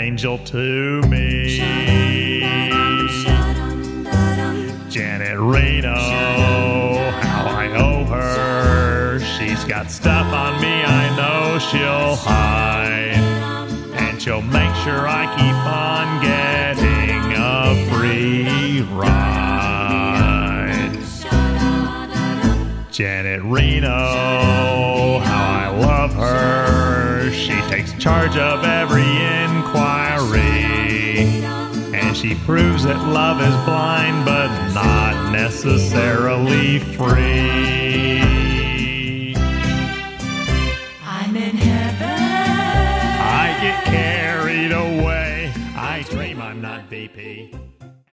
angel to me. Janet Reno, how I owe her. She's got stuff on me I know she'll hide, and she'll make sure I keep on getting a free ride. Janet Reno, how I love her. She takes charge of every inquiry, and she proves that love is blind but not necessarily free. I'm in heaven. I get carried away. I dream I'm not VP.